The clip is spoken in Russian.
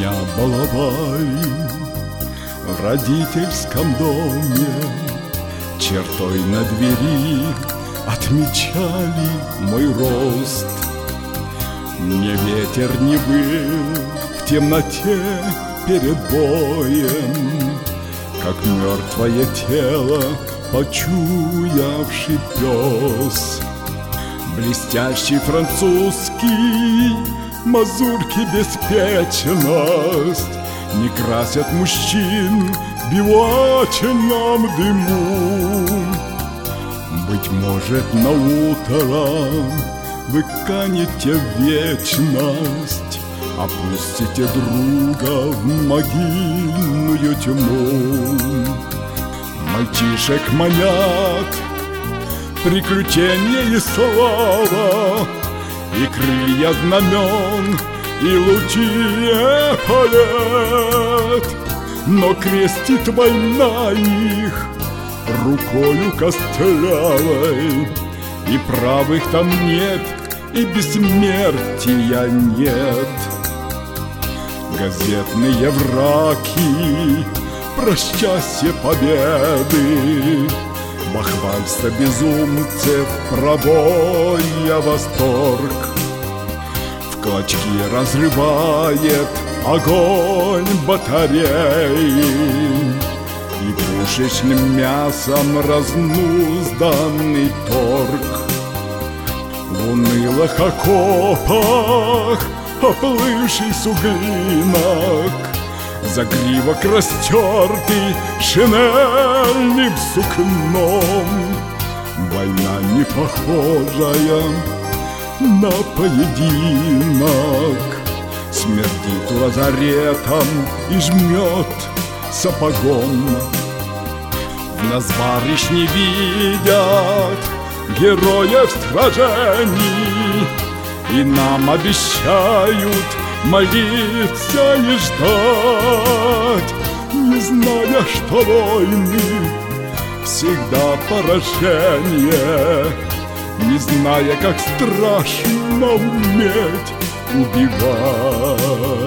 Меня баловали в родительском доме, чертой на двери отмечали мой рост. Мне ветер не выл в темноте перед боем, как мертвое тело почуявший пес. Блестящий французский мазурки беспечность не красят мужчин в бивачном дыму. Быть может, на утро вы канете в вечность, опустите друга в могильную тьму. Мальчишек манят приключения и слава, и крылья знамен, и лучи эполет. Но крестит война их рукою костлявой, и правых там нет, и бессмертия нет. Газетные враки, прощайся победы, бахвальство безумцев, пробоя восторг. В клочки разрывает огонь батареи, и пушечным мясом разнузданный торг. В унылых окопах оплывший суглинок, загривок растертый шинельным сукном. Война не похожая на поединок, смердит лазаретом и жмет сапогом. В нас барышни видят героев сражений, и нам обещают молиться и ждать, не зная, что войны всегда поражение, не зная, как страшно уметь убивать.